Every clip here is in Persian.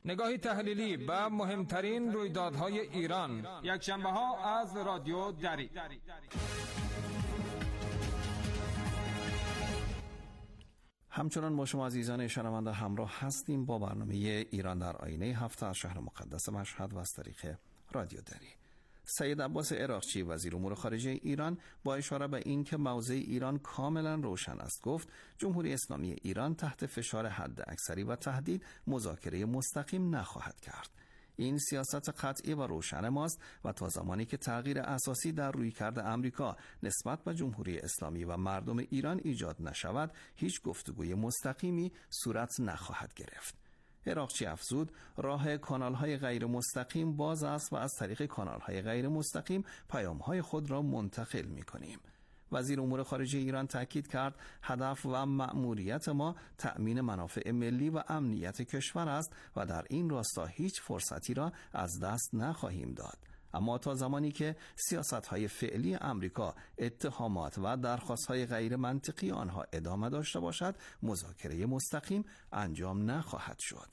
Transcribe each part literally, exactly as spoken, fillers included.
نگاهی تحلیلی به مهمترین رویدادهای ایران، یک شنبه ها از رادیو دری. همچنان با شما عزیزان شنونده همراه هستیم با برنامه ایران در آینه هفته از شهر مقدس مشهد و از طریق رادیو دری. سید عباس عراقچی وزیر امور خارجه ایران با اشاره به این که موضع ایران کاملا روشن است گفت جمهوری اسلامی ایران تحت فشار حد اکثری و تهدید مذاکره مستقیم نخواهد کرد. این سیاست قطعی و روشن ماست و تا زمانی که تغییر اساسی در رویکرد امریکا نسبت به جمهوری اسلامی و مردم ایران ایجاد نشود هیچ گفتگوی مستقیمی صورت نخواهد گرفت. عراقچی افزود راه کانال‌های غیر مستقیم باز است و از طریق کانال‌های غیر مستقیم پیام‌های خود را منتقل می‌کنیم. وزیر امور خارجه ایران تاکید کرد هدف و مأموریت ما تأمین منافع ملی و امنیت کشور است و در این راستا هیچ فرصتی را از دست نخواهیم داد. اما تا زمانی که سیاست‌های فعلی امریکا اتهامات و درخواست‌های غیر منطقی آنها ادامه داشته باشد مذاکره مستقیم انجام نخواهد شد.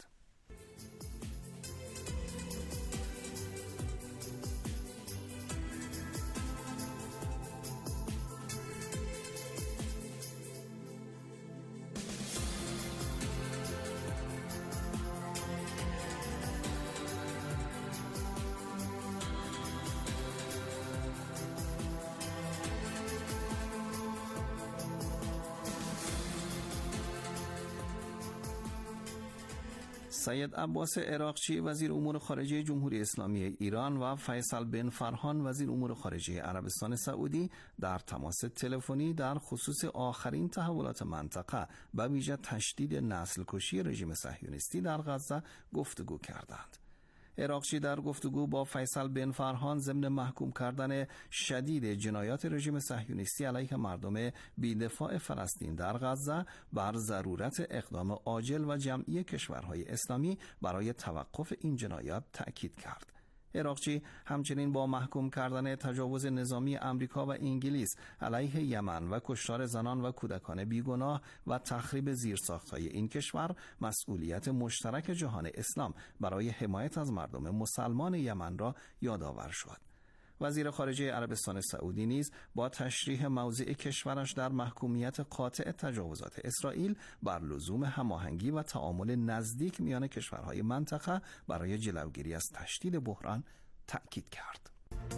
سید عباس عراقچی وزیر امور خارجه جمهوری اسلامی ایران و فیصل بن فرهان وزیر امور خارجه عربستان سعودی در تماس تلفنی در خصوص آخرین تحولات منطقه به ویژه تشدید نسل کشی رژیم صهیونیستی در غزه گفتگو کردند. عراقچی در گفتگو با فیصل بن فرهان ضمن محکوم کردن شدید جنایات رژیم صهیونیستی علیه مردم بی‌دفاع فلسطین در غزه بر ضرورت اقدام عاجل و جمعی کشورهای اسلامی برای توقف این جنایات تأکید کرد. عراقچی همچنین با محکوم کردن تجاوز نظامی امریکا و انگلیس علیه یمن و کشتار زنان و کودکان بیگناه و تخریب زیرساخت‌های این کشور مسئولیت مشترک جهان اسلام برای حمایت از مردم مسلمان یمن را یادآور شد. وزیر خارجه عربستان سعودی نیز با تشریح موضع کشورش در محکومیت قاطع تجاوزات اسرائیل بر لزوم هماهنگی و تعامل نزدیک میان کشورهای منطقه برای جلوگیری از تشدید بحران تأکید کرد.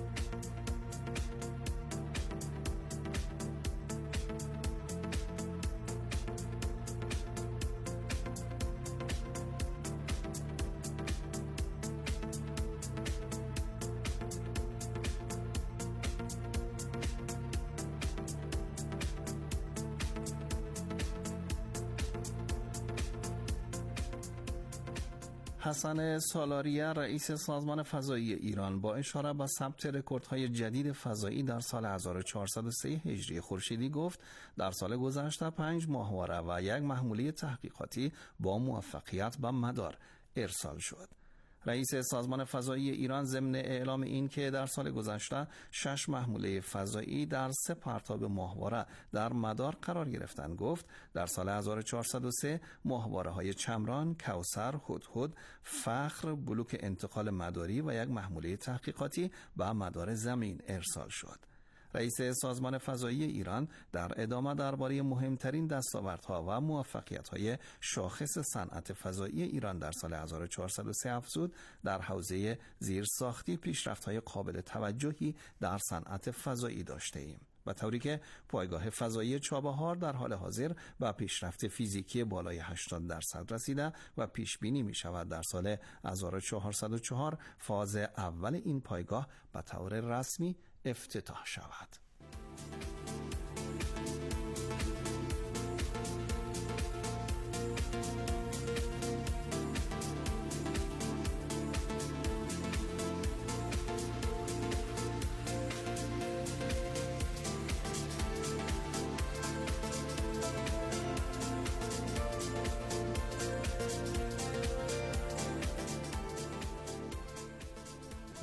حسن سالاریه رئیس سازمان فضایی ایران با اشاره به ثبت رکوردهای جدید فضایی در سال هزار و چهارصد و سه هجری خورشیدی گفت در سال گذشته پنج ماهواره و یک محموله تحقیقاتی با موفقیت به مدار ارسال شد. رئیس سازمان فضایی ایران ضمن اعلام این که در سال گذشته شش محموله فضایی در سه پرتاب ماهواره در مدار قرار گرفتند گفت در سال هزار و چهارصد و سه ماهواره های چمران، کوثر، هدهد، فخر، بلوک انتقال مداری و یک محموله تحقیقاتی به مدار زمین ارسال شد. رئیس سازمان فضایی ایران در ادامه درباره مهمترین دستاوردها و موفقیت‌های شاخص صنعت فضایی ایران در سال هزار و چهارصد و سه افزود در حوزه زیرساختی پیشرفت‌های قابل توجهی در صنعت فضایی داشته ایم و طوری که پایگاه فضایی چابهار در حال حاضر با پیشرفت فیزیکی بالای هشتاد درصد رسیده و پیش بینی می شود در سال هزار و چهارصد و چهار فاز اول این پایگاه به طور رسمی افتتاح شود.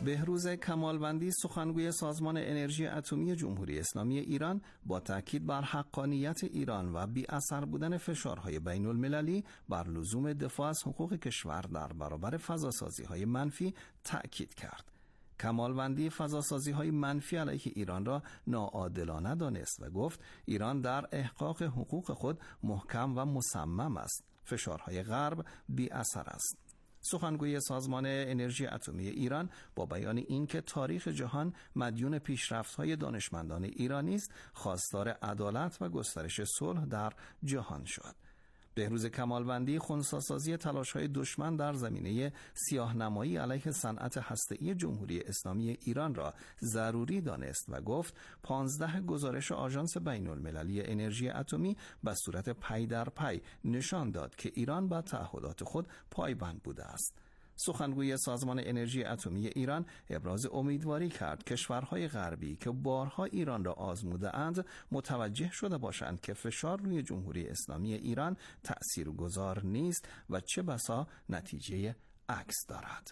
بهروز کمالوندی سخنگوی سازمان انرژی اتمی جمهوری اسلامی ایران با تاکید بر حقانیت ایران و بی اثر بودن فشارهای بین المللی بر لزوم دفاع از حقوق کشور در برابر فضاسازی‌های منفی تاکید کرد. کمالوندی فضاسازی‌های منفی علیه ایران را ناعادلانه دانست و گفت ایران در احقاق حقوق خود محکم و مصمم است. فشارهای غرب بی اثر است. سخنگوی سازمان انرژی اتمی ایران با بیان اینکه تاریخ جهان مدیون پیشرفت‌های دانشمندان ایرانی است، خواستار عدالت و گسترش صلح در جهان شد. بهروز کمالوندی خنثی‌سازی تلاش‌های دشمن در زمینه سیاه‌نمایی علیه صنعت هسته‌ای جمهوری اسلامی ایران را ضروری دانست و گفت پانزده گزارش آژانس بین‌المللی انرژی اتمی به صورت پی در پی نشان داد که ایران به تعهدات خود پایبند بوده است. سخنگوی سازمان انرژی اتمی ایران ابراز امیدواری کرد کشورهای غربی که بارها ایران را آزموده اند متوجه شده باشند که فشار روی جمهوری اسلامی ایران تأثیرگذار نیست و چه بسا نتیجه عکس دارد.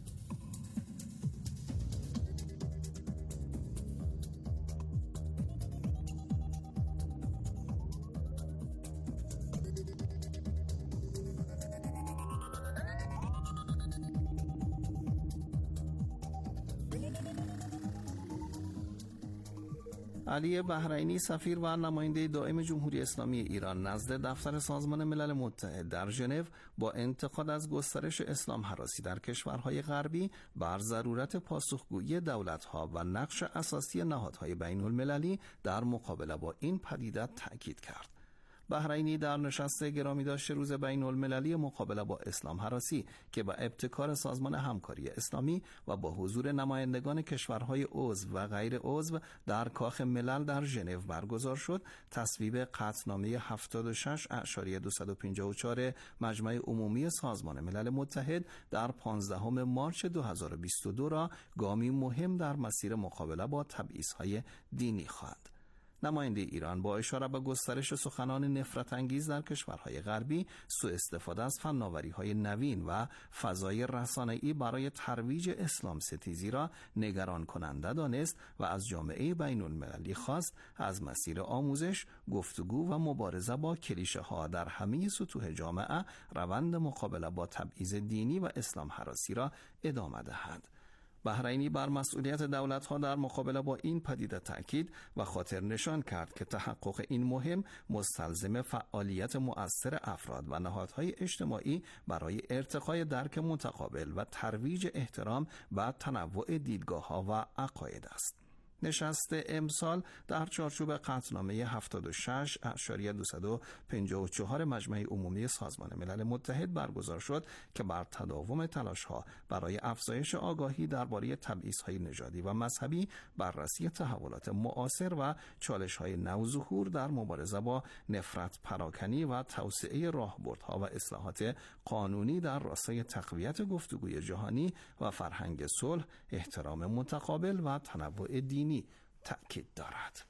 علی بحرینی سفیر و نماینده دائم جمهوری اسلامی ایران نزد دفتر سازمان ملل متحد در ژنو با انتقاد از گسترش اسلام هراسی در کشورهای غربی بر ضرورت پاسخگویی دولت‌ها و نقش اساسی نهادهای بین المللی در مقابله با این پدیده تأکید کرد. بحرینی در نشست گرامی داشت روز بین المللی مقابله با اسلام هراسی که با ابتکار سازمان همکاری اسلامی و با حضور نمایندگان کشورهای عضو و غیر عضو در کاخ ملل در ژنو برگزار شد، تصویب قطعنامه هفتاد و شش اعشاریه دویست و پنجاه و چهار مجمع عمومی سازمان ملل متحد در پانزدهم مارس دو هزار و بیست و دو را گامی مهم در مسیر مقابله با تبعیض‌های دینی خواند. نماینده ایران با اشاره به گسترش سخنان نفرت انگیز در کشورهای غربی، سوء استفاده از فناوری‌های نوین و فضای رسانه‌ای برای ترویج اسلام ستیزی را نگران کننده دانست و از جامعه بین‌المللی خواست از مسیر آموزش، گفتگو و مبارزه با کلیشه‌ها در همه سطوح جامعه روند مقابله با تبعیض دینی و اسلام هراسی را ادامه دهد. بحرینی بر مسئولیت دولت‌ها در مقابله با این پدیده تأکید و خاطر نشان کرد که تحقق این مهم مستلزم فعالیت مؤثر افراد و نهادهای اجتماعی برای ارتقای درک متقابل و ترویج احترام و تنوع دیدگاه‌ها و عقاید است. نشست امسال در چارچوب قطعنامه هفتاد و شش اعشاریه دویست و پنجاه و چهار مجمع عمومی سازمان ملل متحد برگزار شد که بر تداوم تلاش‌ها برای افزایش آگاهی درباره تبعیض‌های نژادی و مذهبی، بررسی تحولات معاصر و چالش‌های نوظهور در مبارزه با نفرت پراکنی و توسعه راهبردها و اصلاحات قانونی در راستای تقویت گفتگوی جهانی و فرهنگ صلح، احترام متقابل و تنوع دینی تأکید دارد.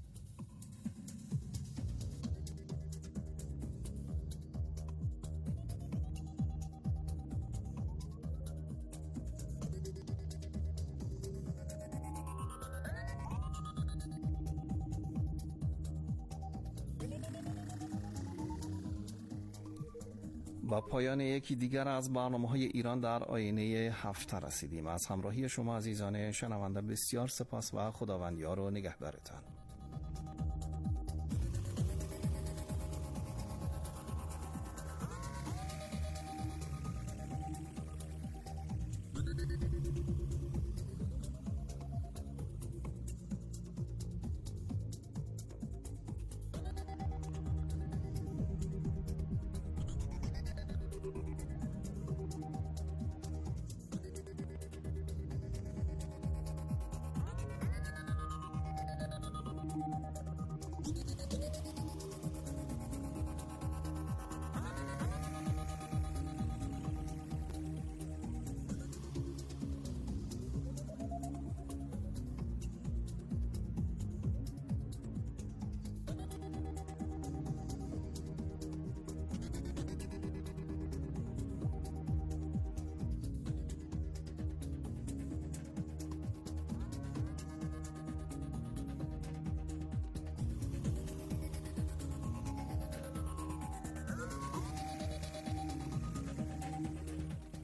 با پایان یکی دیگر از برنامه‌های ایران در آینه هفته رسیدیم. از همراهی شما عزیزان شنونده بسیار سپاس و خداوندیار و نگهدارتان.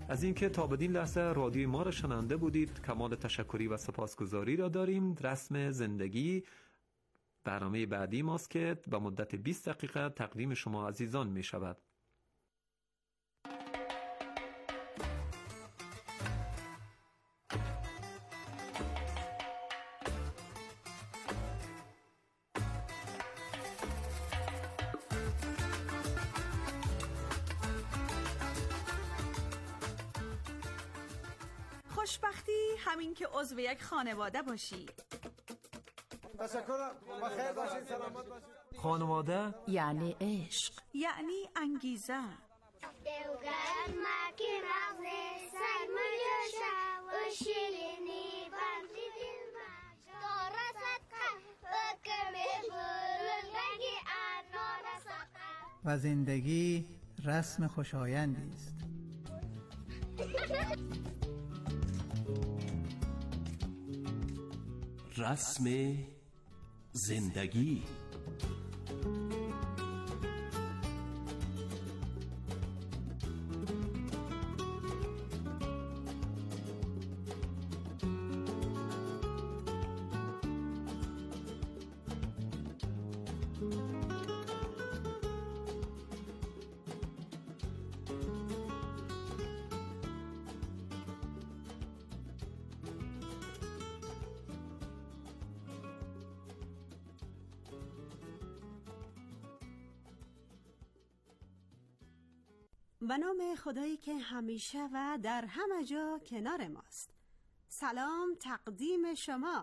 از اینکه تا بدین لحظه رادیوی ما را شنونده بودید کمال تشکری و سپاسگزاری را داریم. رسم زندگی برنامه بعدی ماست که به مدت بیست دقیقه تقدیم شما عزیزان می شود. خوشبختی همین که عضو یک خانواده باشی. تشکر، بخیر باشید، سلامت باشید. خانواده یعنی عشق، یعنی انگیزه. و زندگی رسم خوشایندی است. رسم زندگی. به نام خدایی که همیشه و در همه جا کنار ماست. سلام تقدیم شما.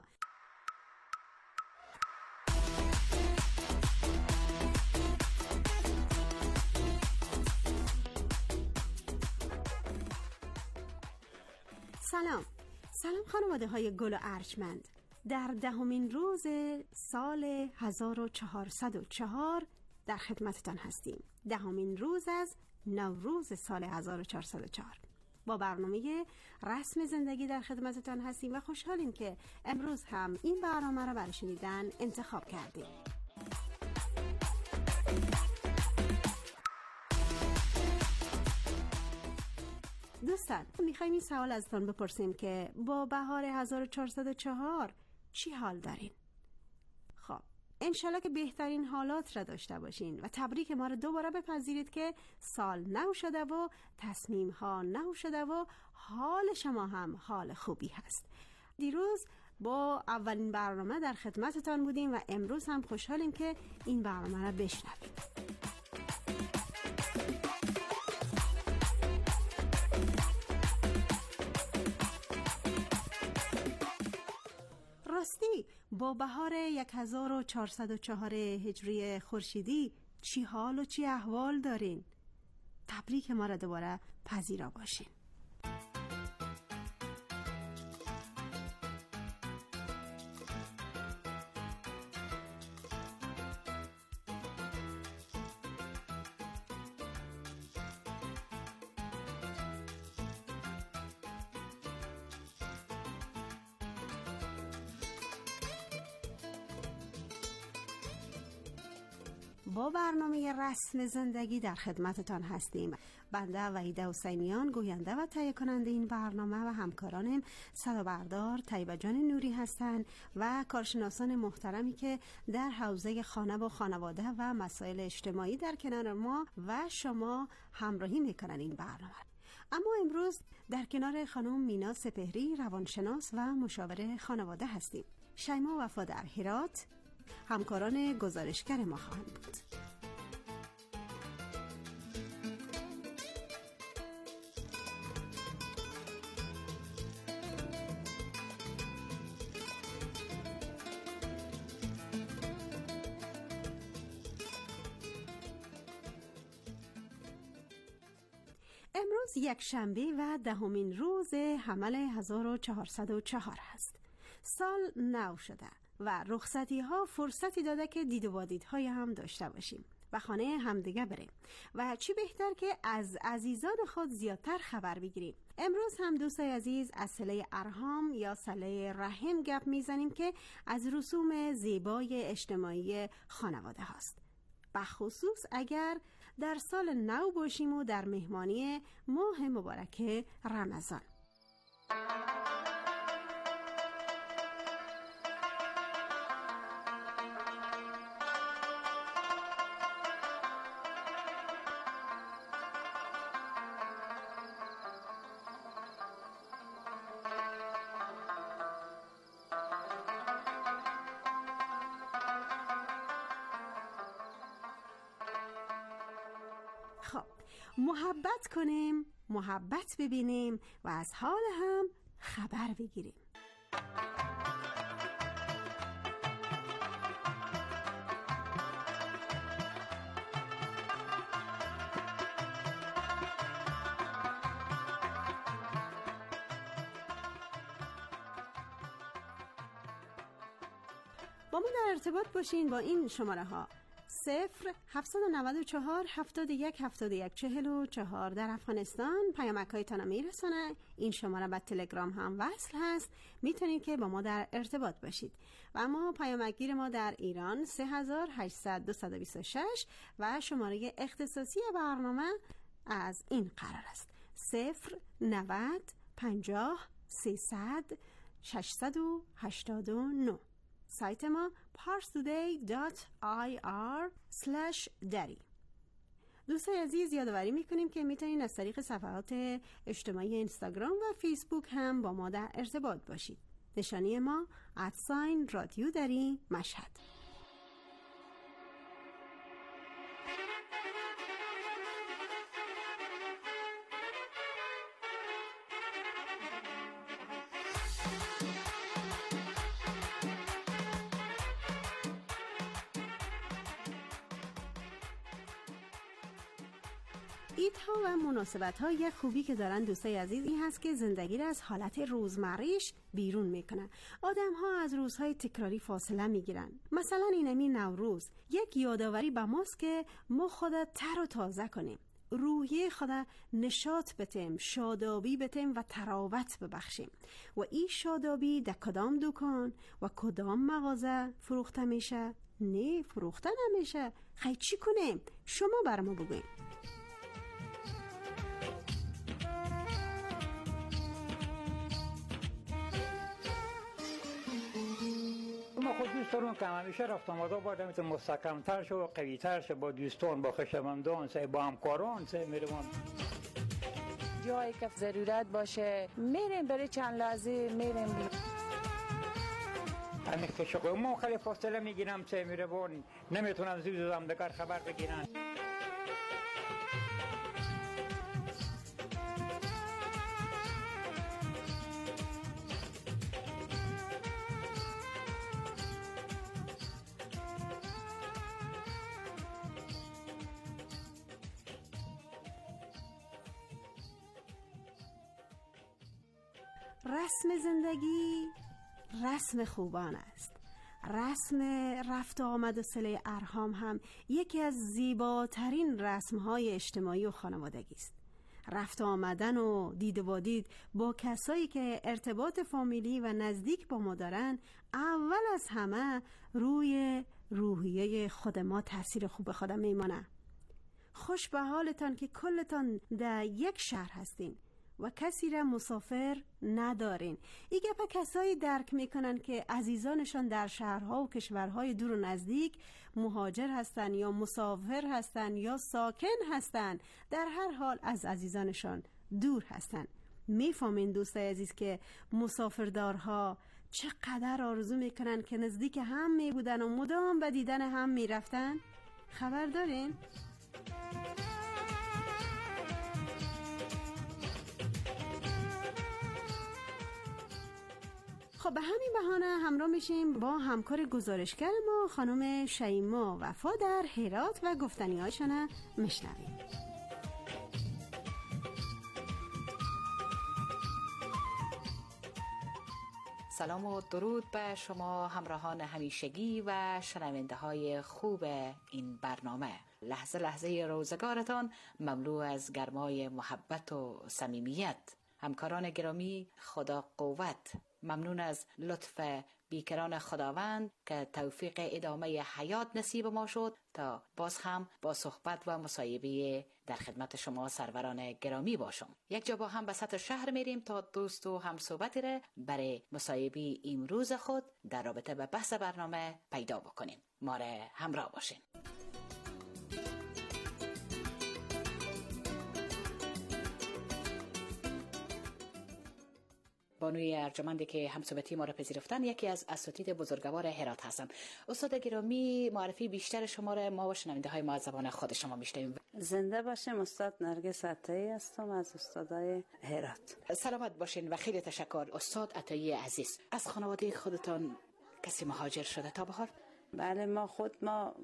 سلام سلام خانواده های گل و ارجمند. در دهمین روز سال هزار و چهارصد و چهار در خدمتتان هستیم. دهمین روز از نوروز سال هزار و چهارصد و چهار با برنامه رسم زندگی در خدمتتان هستیم و خوشحالیم که امروز هم این برنامه را برای شنیدن انتخاب کردیم. دوستان میخوایم این سوال ازتان بپرسیم که با بهار هزار و چهارصد و چهار چی حال دارین؟ خب انشالله که بهترین حالات را داشته باشین و تبریک ما را دوباره بپذیرید که سال نو شده و تصمیم ها نو شده و حال شما هم حال خوبی هست. دیروز با اولین برنامه در خدمتتان بودیم و امروز هم خوشحالیم که این برنامه را بشنوید. راستی با بهار هزار و چهارصد و چهار هجری خورشیدی چی حال و چی احوال دارین؟ تبریک ما را دوباره پذیرا باشین. با برنامه رسم زندگی در خدمتتان هستیم. بنده وحیده حسینیان گوینده و تهیه کننده این برنامه و همکارانم صدا بردار طیبه جان نوری هستند و کارشناسان محترمی که در حوزه خانه و خانواده و مسائل اجتماعی در کنار ما و شما همراهی میکنن این برنامه. اما امروز در کنار خانم مینا سپهری روانشناس و مشاور خانواده هستیم. شیما وفا در هرات همکاران گزارشگر ما خواهند بود. امروز یک شنبه و دهمین روز حمل هزار و چهارصد و چهار است. سال نو شده و رخصتی ها فرصتی داده که دید و بادیدهای هم داشته باشیم و خانه همدیگه بریم و چی بهتر که از عزیزان خود زیادتر خبر بگیریم. امروز هم دوستای عزیز از صله ارحام یا صله رحم گپ میزنیم که از رسوم زیبای اجتماعی خانواده هاست، بخصوص اگر در سال نو باشیم و در مهمانی ماه مبارک رمضان. خب محبت کنیم، محبت ببینیم و از حال هم خبر بگیریم. با ما در ارتباط باشین با این شماره ها: صفر هفتصد و نود و چهار هفتاد و یک هفتاد و یک چهل و چهار. در افغانستان پیامک هایتان میرسونه. این شماره به تلگرام هم وصل هست، میتونید که با ما در ارتباط باشید. و اما پیامک گیر ما در ایران سه هزار و هشتصد دویست و بیست و شش و شماره اختصاصی برنامه از این قرار است: صفر نود پنجاه سیصد ششصد و هشتاد و نه. سایت ما parstoday دات آی آر اسلش دری. دوستان عزیز یادآوری میکنیم که میتونید از طریق صفحات اجتماعی اینستاگرام و فیسبوک هم با ما در ارتباط باشید. نشانی ما ادساین رادیو دری مشهد. ایدها و مناسبت ها یک خوبی که دارن دوستای عزیز این هست که زندگی را از حالت روزمره‌اش بیرون میکنن. آدم ها از روزهای تکراری فاصله میگیرن. مثلا اینمی نوروز یک یادآوری به ماست که ما خود تر و تازه کنیم، روحیه خود نشاط بتیم، شادابی بتیم و تراوت ببخشیم. و این شادابی در کدام دکان و کدام مغازه فروخته میشه؟ نه فروخته نمیشه. خیلی چی کنیم؟ شما بر ما بگوین. ما خود دوست دارم که همیشه رفت آمده باید میتونه مستحکم‌تر شو و قوی‌تر شو، با دوستان، با خویشاوندان، با همکاران میروم. جایی که ضرورت باشه میریم، برای چند لحظه میریم. همین که شغل ما خیلی فاصله میگیرم چه میروم، نمیتونم زود زدم دگر خبر بگیرن. رسم زندگی رسم خوبان است. رسم رفت و آمد و صله ارحام هم یکی از زیباترین رسم‌های اجتماعی و خانوادگی است. رفت و آمدن و دید و دید با کسایی که ارتباط فامیلی و نزدیک با ما دارن اول از همه روی روحیه خود ما تاثیر خوب خودم میمانه. خوش به حالتان که کلتان در یک شهر هستین و کسی را مسافر ندارین. این گپ کسایی درک میکنن که عزیزانشان در شهرها و کشورهای دور و نزدیک مهاجر هستن یا مسافر هستن یا ساکن هستن، در هر حال از عزیزانشان دور هستن. میفهمین دوستای عزیز که مسافردارها چقدر آرزو میکنن که نزدیک هم میبودن و مدام به دیدن هم میرفتن؟ خبر دارین؟ خب به همین بهانه همراه میشیم با همکار گزارشگر ما خانم شیما وفا در هرات و گفتنی‌هاشون میشنویم. سلام و درود به شما همراهان همیشگی و شنونده های خوب این برنامه. لحظه لحظه روزگارتان مملو از گرمای محبت و صمیمیت. همکاران گرامی، خدا قوت. ممنون از لطف بیکران خداوند که توفیق ادامه حیات نصیب ما شد تا باز هم با صحبت و مصاحبه در خدمت شما سروران گرامی باشم. یک جا با هم به سطح شهر میریم تا دوست و هم صحبتی را برای مصاحبه امروز خود در رابطه به بحث برنامه پیدا بکنیم. ما را همراه باشین. بانوی ارجمندی که همصحبتی ما را پذیرفتن یکی از اساتید بزرگوار هرات هستند. استاد گرامی، معرفی بیشتر شما را ما و شنونده های ما از زبان خود شما میشنویم. زنده باشیم. استاد نرگس عطایی هستم از استادای هرات. سلامت باشین و خیلی تشکر. استاد عطایی عزیز، از خانواده خودتان کسی مهاجر شده تا به حال؟ بله، ما خود ما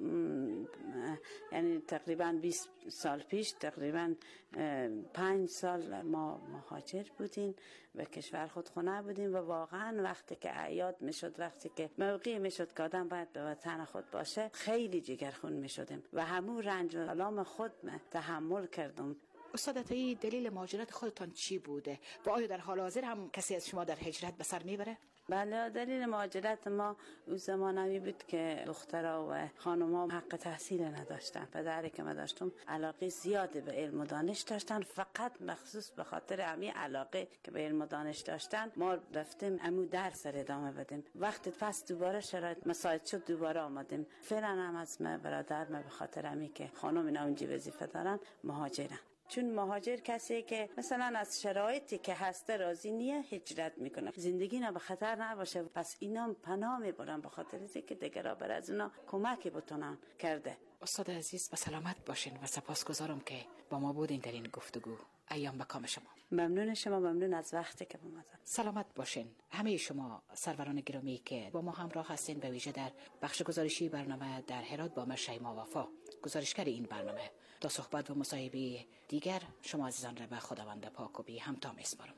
یعنی تقریبا بیست سال پیش تقریبا پنج سال ما مهاجر بودیم، به کشور خود خونه بودیم و واقعا وقتی که اعیاد میشد، وقتی که موقعی میشد که آدم باید به وطن خود باشه، خیلی جگرخون میشدیم و همون رنج و آلام خود تحمل کردم. استاد عطایی، دلیل مهاجرت خودتان چی بوده و آیا در حال حاضر هم کسی از شما در هجرت به سر میبره؟ بله، دلیل مهاجرت ما اون زمانوی بود که دخترها و خانم‌ها حق تحصیل نداشتن. پدری که ما داشتم علاقه زیاده به علم و دانش داشتن، فقط مخصوص به خاطر همین علاقه که به علم و دانش داشتن ما رفتیم امو درس را ادامه بدیم. وقتی پس دوباره شرایط مساعد شد دوباره آمدیم. فعلا هم از ما برادر ما به خاطر همین که خانم اینا اونجا وظیفه دارن مهاجرن. چون مهاجر کسی که مثلا از شرایطی که هسته راضی نیه هجرت میکنه، زندگی نه به خطر نباشه، پس اینا پناه میبرن به خاطر اینکه دیگرها بر از اونا کمکی بتونن کرده. استاد عزیز، به سلامت باشین و سپاسگزارم که با ما بودین در این گفتگو. ایام به کام شما. ممنون شما، ممنون از وقتی که اومدین. سلامت باشین همه شما سروران گرامی که با ما همراه هستین، به ویژه در بخش گزارشی برنامه در هرات با من شیما وفا، گزارشگر این برنامه. تا صحبت و مصاحبه دیگر شما عزیزان را به خداوند پاک و بی همتا میسپارم.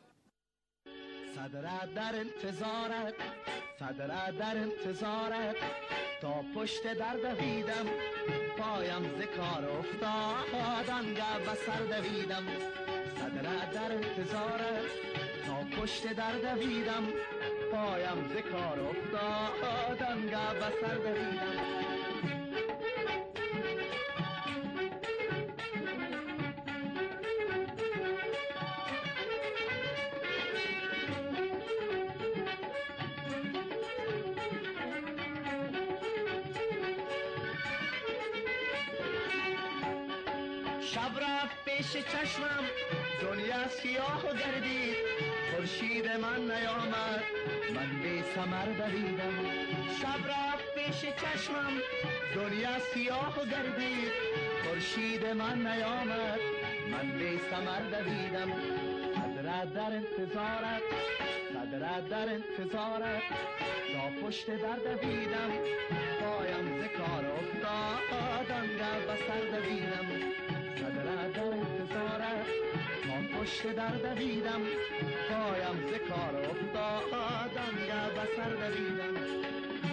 صدرت در انتظارت، صدرت در انتظارت، تا پشت در دویدم پایم ز کار افتاد آنگه به سر دویدم. صدرت در انتظارت، تا پشت در دویدم پایم ز کار افتاد آنگه به سر دویدم. شب رفت پیش چشمم دنیا سیاه و گردید، خورشید من نیامد من بی ثمر دویدم. شب رفت پیش چشمم دنیا سیاه و گردید، خورشید من نیامد من بی ثمر دویدم. صدرت در انتظارت، صدرت در انتظارت، تا پشت در دویدم پایم ز کار افتاد آنگه به سر دویدم. صدرت در انتظارت، تا پشت در دویدم پایم ز کار افتاد آنگه به سر دویدم.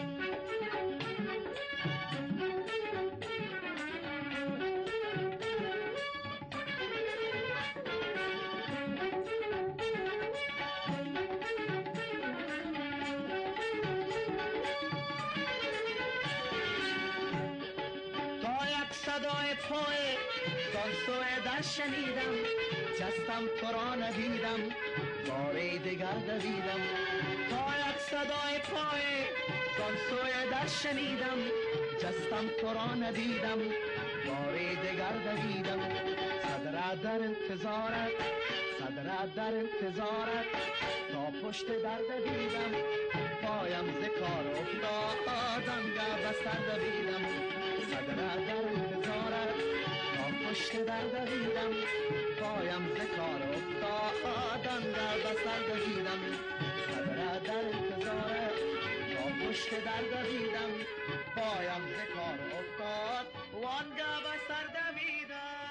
صدای پای سانسوی در شنیدم، جستم تو را ندیدم باری دگر دویدم. تا یک صدای پای سانسوی در شنیدم، جستم تو را ندیدم باری دگر دویدم. صدرت در انتظارت، صدرت در انتظارت، تا پشت در دویدم پایم ز کار افتاد آنگه به سر دویدم. صدرت در انتظارت، تا پشت در دویدم پایم ز کار افتاد آنگه به سر دویدم. صدرت در انتظارت، تا پشت در دویدم پایم ز کار افتاد آنگه به سر دویدم.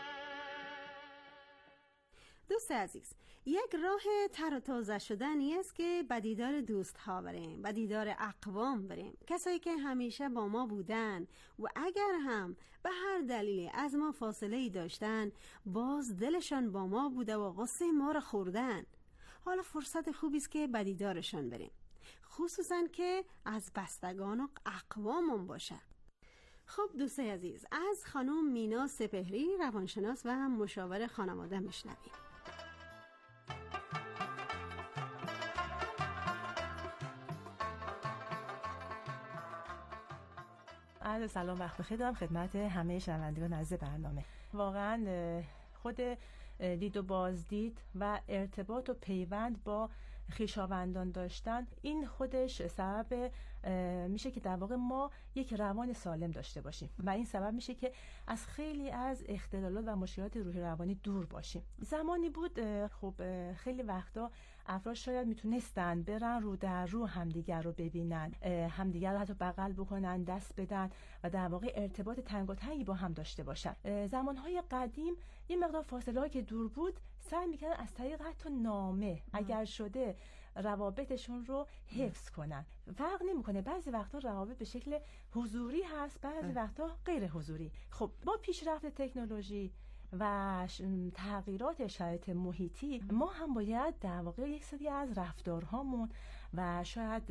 دوست عزیز، یک راه تر و تازه شدنی است که به دیدار دوست ها بریم، به دیدار اقوام بریم، کسایی که همیشه با ما بودن و اگر هم به هر دلیلی از ما فاصله ای داشتن باز دلشان با ما بوده و غصه ما را خوردن. حالا فرصت خوبی است که به دیدارشان بریم. خصوصا که از بستگان و اقوامون باشه. خب دوستای عزیز، از خانم مینا سپهری روانشناس و مشاور خانواده میشنویم. عرض سلام، وقت بخیر دارم خدمت همه شنوندگان عزیز برنامه. واقعا خود دید و بازدید و ارتباط و پیوند با خویشاوندان داشتن، این خودش سبب میشه که در واقع ما یک روان سالم داشته باشیم و این سبب میشه که از خیلی از اختلالات و مشکلات روحی روانی دور باشیم. زمانی بود خب خیلی وقتا افراد شاید میتونستن برن رو در رو همدیگر رو ببینن، همدیگر رو حتی بغل بکنن، دست بدن و در واقع ارتباط تنگاتنگی با هم داشته باشن. زمانهای قدیم این مقدار فاصله که دور بود سعی میکنن از طریق حتی نامه اگر شده روابطشون رو حفظ کنن. فرق نمیکنه، بعضی وقتا روابط به شکل حضوری هست، بعضی وقتا غیر حضوری. خب با پیشرفت تکنولوژی و تغییرات شرایط محیطی ما هم باید در واقع یک سری از رفتارهامون و شاید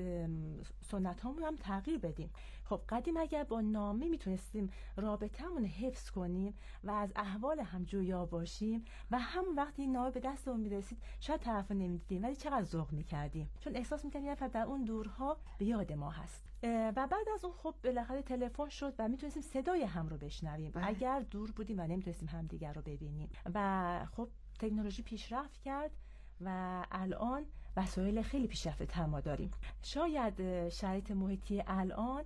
سنت هامون هم تغییر بدیم. خب قدیم اگر با نامه میتونستیم رابطه‌مون حفظ کنیم و از احوال هم جویا باشیم و هم وقتی نامه به دستمون میرسید شاید طرفو نمیدیدیم ولی چقدر ذوق میکردیم، چون احساس میکردیم یه نفر در اون دورها به یاد ما هست. و بعد از اون خب بالاخره تلفن شد و میتونستیم صدای هم رو بشنویم اگر دور بودیم و نمیتونستیم همدیگر رو ببینیم. و خب تکنولوژی پیشرفت کرد و الان وسایل خیلی پیشرفته ما داریم. شاید شرایط محیطی الان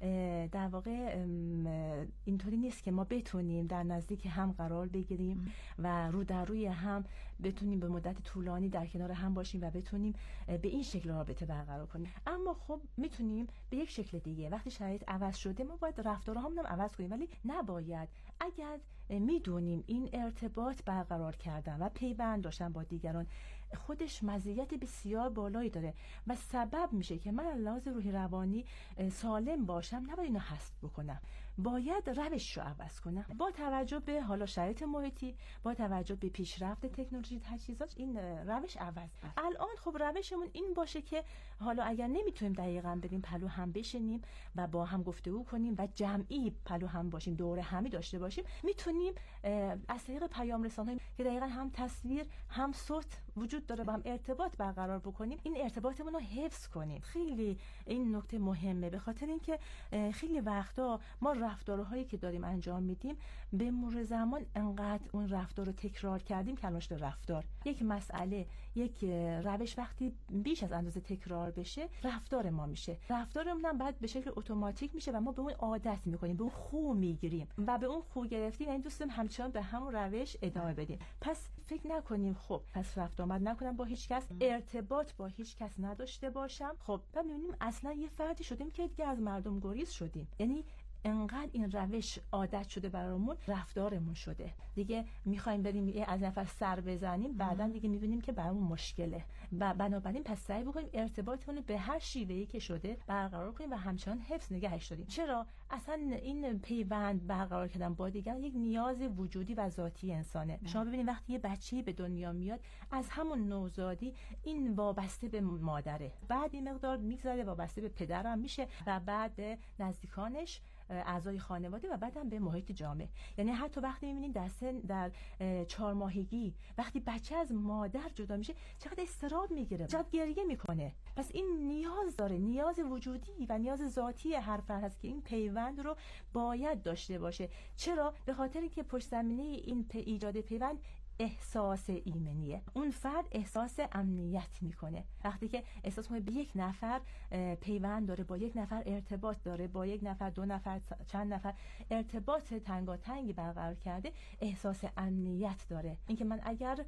در واقع اینطوری نیست که ما بتونیم در نزدیک هم قرار بگیریم و رو در روی هم بتونیم به مدت طولانی در کنار هم باشیم و بتونیم به این شکل رابطه برقرار کنیم. اما خب میتونیم به یک شکل دیگه، وقتی شرایط عوض شده ما باید رفتارهامون هم عوض کنیم، ولی نباید اگر میدونیم این ارتباط برقرار کردن و پیوند داشتن با دیگران خودش مزیت بسیار بالایی داره و سبب میشه که من لحاظ روحی روانی سالم باشم، نباید اینو حذف بکنم، باید روش رو عوض کنم با توجه به حالا شرایط محیطی، با توجه به پیشرفت تکنولوژی تجهیزات. این روش عوض. الان خب روشمون این باشه که حالا اگر نمیتونیم دقیقاً بریم پلو هم بشینیم و با هم گفتگو کنیم و جمعی پلو هم باشیم، دور همی داشته باشیم، میتونیم از طریق پیام رسان‌های که دقیقاً هم تصویر هم صوت وجود داره با هم ارتباط برقرار بکنیم، این ارتباطمون رو حفظ کنیم. خیلی این نکته مهمه، به خاطر اینکه خیلی وقتا ما رفتارهایی که داریم انجام میدیم به مرور زمان انقدر اون رفتار رو تکرار کردیم که الان شده رفتار. یک مسئله، یک روش وقتی بیش از اندازه تکرار بشه رفتار ما میشه، رفتارمون هم بعد به شکل اتوماتیک میشه و ما به اون عادت میکنیم، به اون خو میگیریم و به اون خو گرفتیم یعنی دوستم همچنان به همون روش ادامه بدیم. پس فکر نکنیم خب پس رفت آمد نکنم با هیچ کس، ارتباط با هیچ کس نداشته باشم. خب بعد میبینیم اصلا یه فردی شدیم که دیگه از مردم گریز شدیم، یعنی انقدر این روش عادت شده برامون، رفتارمون شده دیگه میخوایم بریم از نفر سر بزنیم، بعدن دیگه میبینیم که برامون مشکله و بنابراین پس سعی بکنیم ارتباطمون به هر شیوهی که شده برقرار کنیم و همچنان حفظ نگهش داریم. چرا؟ اصلا این پیوند برقرار کردن با دیگر یک نیاز وجودی و ذاتی انسانه. شما ببینید وقتی یه بچه‌ای به دنیا میاد از همون نوزادی این وابسته به مادره، بعد این مقدار میگذره وابسته به پدرم میشه و بعد به نزدیکانش، اعضای خانواده و بعدم به محیط جامعه. یعنی حتی وقتی می‌بینید در سن در چهار ماهگی وقتی بچه از مادر جدا میشه چقدر اضطراب میگیره، چقدر گریه میکنه. پس این نیاز داره، نیاز وجودی و نیاز ذاتی هر فرد هست که این پیوند رو باید داشته باشه. چرا؟ به خاطر اینکه پشت زمینه این ایجاد پیوند احساس ایمنیه. اون فرد احساس امنیت میکنه وقتی که احساس کنه به یک نفر پیوند داره، با یک نفر ارتباط داره، با یک نفر، دو نفر، چند نفر ارتباط تنگاتنگی برقرار کرده، احساس امنیت داره. اینکه من اگر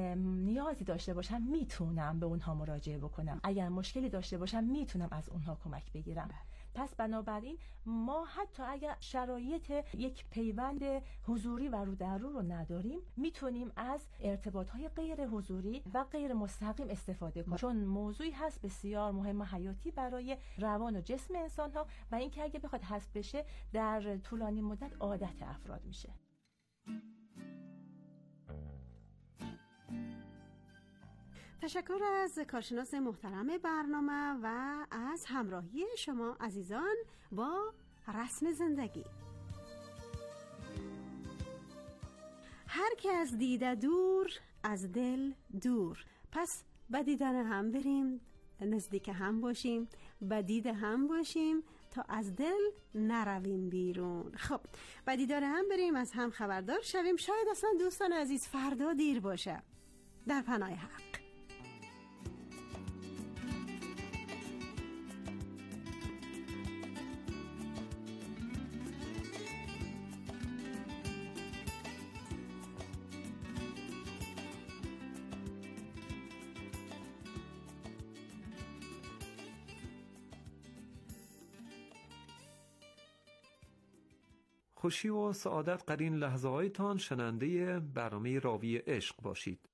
نیازی داشته باشم میتونم به اونها مراجعه بکنم، اگر مشکلی داشته باشم میتونم از اونها کمک بگیرم. پس بنابراین ما حتی اگر شرایط یک پیوند حضوری و رو در رو رو نداریم میتونیم از ارتباطهای غیر حضوری و غیر مستقیم استفاده کنیم، چون موضوعی هست بسیار مهم و حیاتی برای روان و جسم انسان ها و اینکه اگه بخواد حذف بشه در طولانی مدت عادت افراد میشه. تشکر از کارشناس محترم برنامه و از همراهی شما عزیزان با رسم زندگی. هر که از دیده دور از دل دور. پس به دیدن هم بریم، نزدیک هم باشیم، به دید هم باشیم تا از دل نرویم بیرون. خب به دیدار هم بریم، از هم خبردار شویم. شاید اصلا دوستان عزیز فردا دیر باشه. در پناه حق. خوشی و سعادت قرین لحظه هایتان شننده برنامه راوی عشق باشید.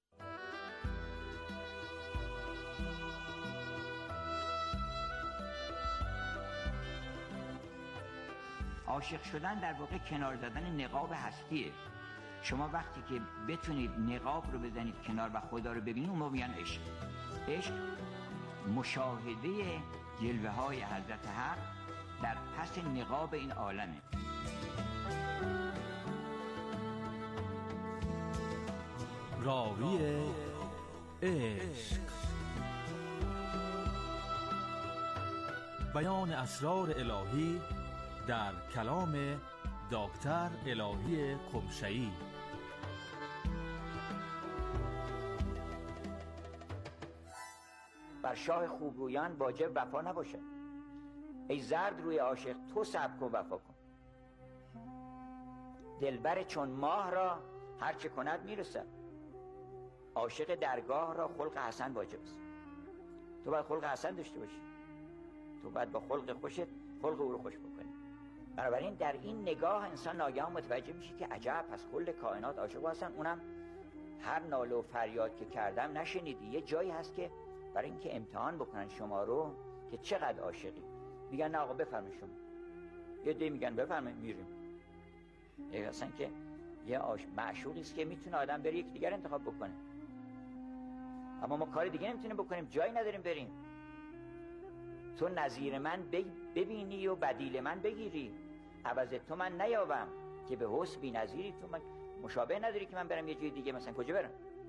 عاشق شدن در واقع کنار زدن نقاب هستیه. شما وقتی که بتونید نقاب رو بزنید کنار و خدا رو ببینید، اون موقع میگن عشق. عشق مشاهده جلوه های حضرت حق در پس نقاب این عالمه. راوی عشق، بیان اسرار الهی در کلام دکتر الهی قمشه‌ای. بر شاه خوبرویان واجب وفا نباشه. ای زرد روی عاشق تو صبر کن وفا کن. دلبر چون ماه را هر چه کند میرسد. عاشق درگاه را خلق حسن واجب است. تو باید خلق حسن داشته باشی. تو باید با خلق خوشت خلق او رو خوش بکنی. بنابراین در این نگاه انسان ناگهان متوجه میشه که عجب، پس کل کائنات عاشق هستن. اونم هر ناله و فریاد که کردم نشنیدی. یه جایی هست که برای اینکه امتحان بکنن شما رو که چقدر عاشقی، میگن نه آقا بفرمایید شما. یه دی میگن بفرمایید میریم. یه اصلا که یه عاشق معشوقی است که میتونه آدم بره یک دیگر انتخاب بکنه. اما ما کار دیگه نمیتونیم بکنیم، جایی نداریم بریم. تو نظیر من ببینی و بدیل من بگیری، عوض تو من نیابم که به حسن بی نظیری. تو من مشابه نداری که من برم یه جای دیگه. مثلا کجا برم؟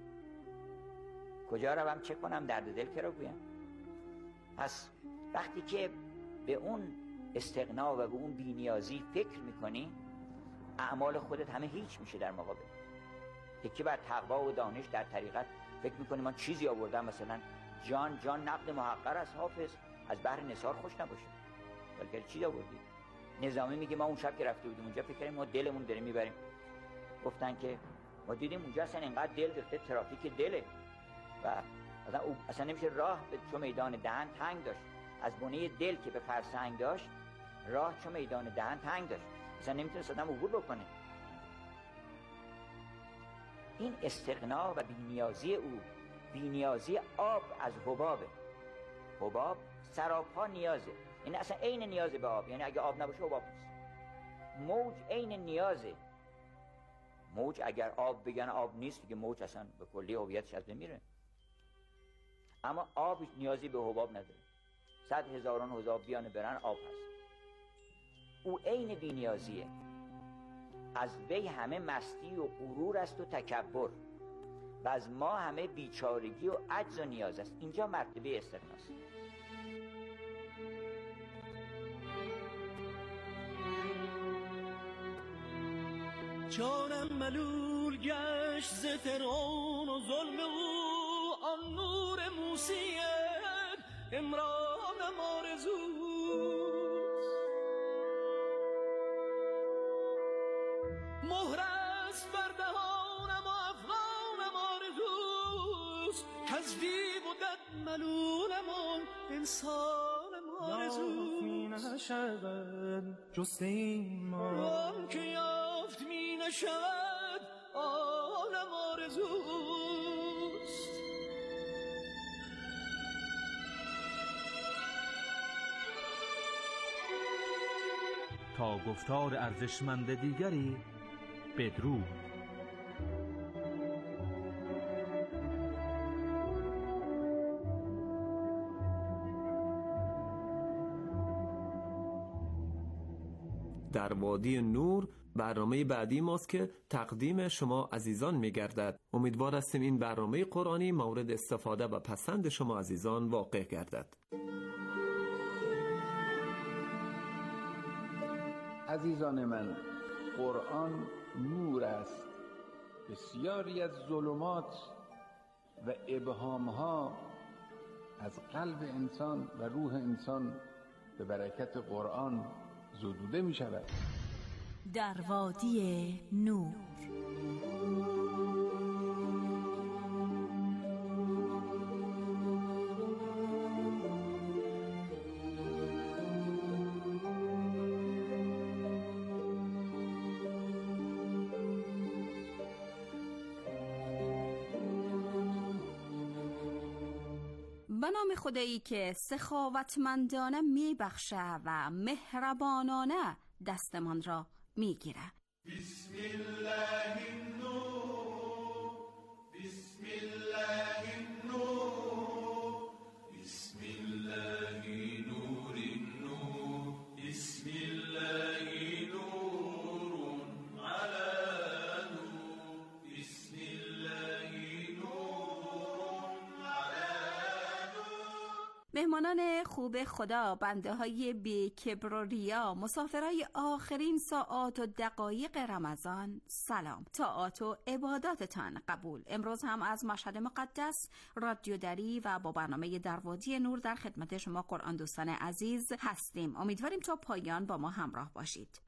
کجا روم؟ چه کنم؟ درد دل که رو گویم. پس وقتی که به اون استغنا و به اون بی‌نیازی فکر میکنی، اعمال خودت همه هیچ میشه در مقابل. تکی بر تقوا و دانش در طریقت فکر میکنی من چیزی آوردم، مثلا جان جان نقد محقر از حافظ از بحر نثار خوش نباشه. بلکه چی آوردی؟ نظامی میگه ما اون شب که رفته بودیم اونجا فکر کردیم ما دلمون داره میبریم. گفتن که ما دیدیم اونجا اصلا اینقدر دل ریخته، ترافیک دله و اصلا, اصلا نمیشه راه به چون میدان دهن تنگ داشت. از بنه دل که به فرسنگ داشت راه چون میدان دهن تنگ داشت، اصلا نمیتونست آدم عبور بکنه. این استغنا و بی‌نیازی او، بی‌نیازی آب از حبابه. حباب سراپا نیازه، یعنی اصلا عین نیاز به آب، یعنی اگه آب نباشه حباب نیست. موج عین نیازه. موج اگر آب بگن آب نیست دیگه، موج اصلا به کلی هویتش از بین میره. اما آب نیازی به حباب نداره. صد هزاران حباب بیان برن آب هست. او عین بی‌نیازیه. از وی همه مستی و غرور است و تکبر و از ما همه بیچارگی و عجز و نیاز است. اینجا مرتبه استغناست. جانم ملول گشت ز فرعون و ظلم او، آن نور موسی عمرانم آرزو. مهر است بر دهانم و افغانم آرزوست، کز دیو و دد ملولم و انسانم آرزوست. می نشود جست این ما، آن که یافت می نشود آنم آرزوست. تا گفتار ارزشمند دیگری بدرود. در وادی نور برنامه بعدی ماست که تقدیم شما عزیزان می‌گردد. امیدوار هستیم این برنامه قرآنی مورد استفاده و پسند شما عزیزان واقع گردد. عزیزان من، قرآن نور است. بسیاری از ظلمات و ابهام‌ها از قلب انسان و روح انسان به برکت قرآن زدوده می شود. در وادی نور. به نام خدایی که سخاوتمندانه میبخشه و مهربانانه دستمان را میگیره. بسم الله النور، بسم الله النور، بسم الله نور النور، بسم الله نور على نور، بسم الله نور على نور. مهمانان خوب خدا، بنده های بی کبر و ریا، مسافرای آخرین ساعات و دقایق رمضان، سلام. طاعات و عباداتتان قبول. امروز هم از مشهد مقدس رادیو دری و با برنامه در وادی نور در خدمت شما قرآن دوستان عزیز هستیم. امیدواریم تا پایان با ما همراه باشید.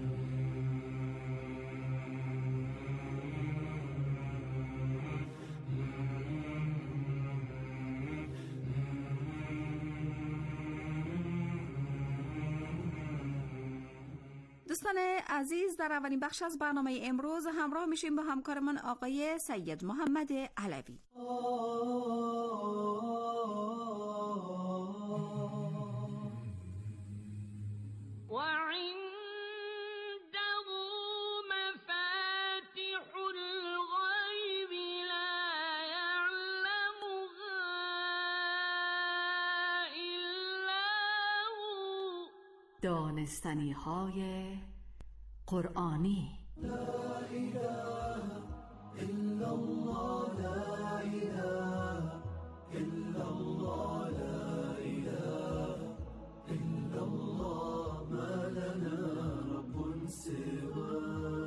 دوستان عزیز، در اولین بخش از برنامه امروز همراه میشیم با همکارمان آقای سید محمد علوی. و عنده مفاتح الغیب لا یعلمها الا هو. دانستنی های قرآنی. لا اله الا الله، لا اله الا الله، لا اله الا الله، ما لنا رب سواه.